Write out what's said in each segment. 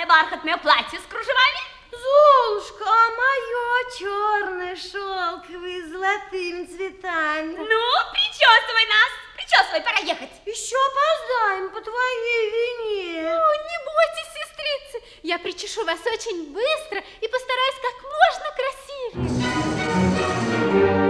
красное бархатное платье с кружевами? Золушка, а мое черное шелковое с золотыми цветами? Ну, причесывай нас, причесывай, пора ехать. Еще опоздаем по твоей вине. Не бойтесь, сестрицы, я причешу вас очень быстро и постараюсь как можно красивее.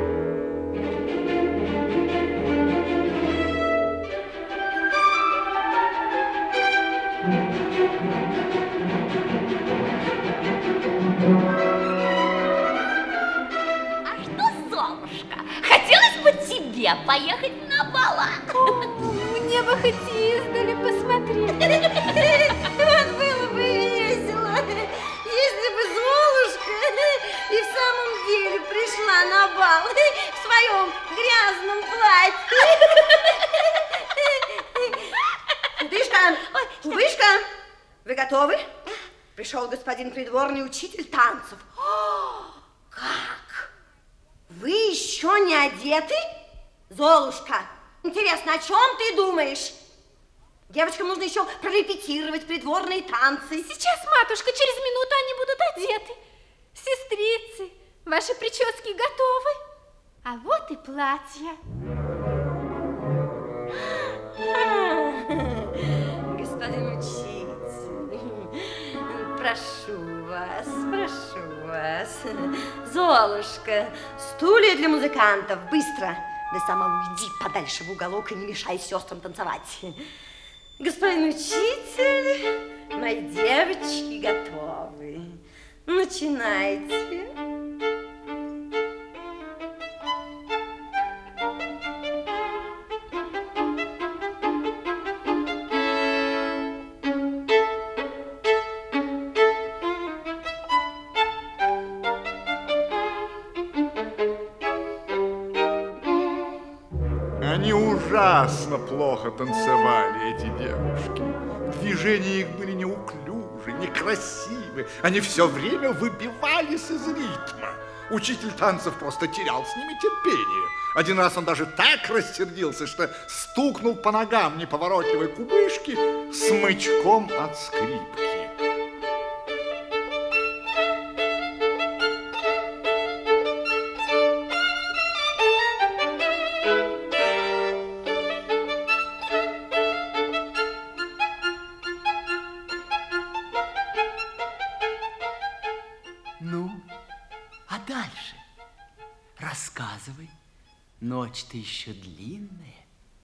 А что, Золушка, хотелось бы тебе поехать на бал? Мне бы хоть издали посмотреть. Вот было бы весело, если бы Золушка и в самом деле пришла на бал в своем грязном платье. Кудышка, Кубышка, вы готовы? Пришел господин придворный учитель танцев. Как? Вы еще не одеты? Золушка, интересно, о чем ты думаешь? Девочкам нужно еще прорепетировать придворные танцы. Сейчас, матушка, через минуту они будут одеты. Сестрицы, ваши прически готовы? А вот и платья. Господин учитель, прошу вас. Золушка, стулья для музыкантов, быстро. Да сама уйди подальше в уголок и не мешай сестрам танцевать. Господин учитель, мои девочки готовы. Начинайте. Они ужасно плохо танцевали, эти девушки. Движения их были неуклюжи, некрасивы. Они все время выбивались из ритма. Учитель танцев просто терял с ними терпение. Один раз он даже так рассердился, что стукнул по ногам неповоротливой кубышки смычком от скрипки. Ну, а дальше? Рассказывай. Ночь-то еще длинная.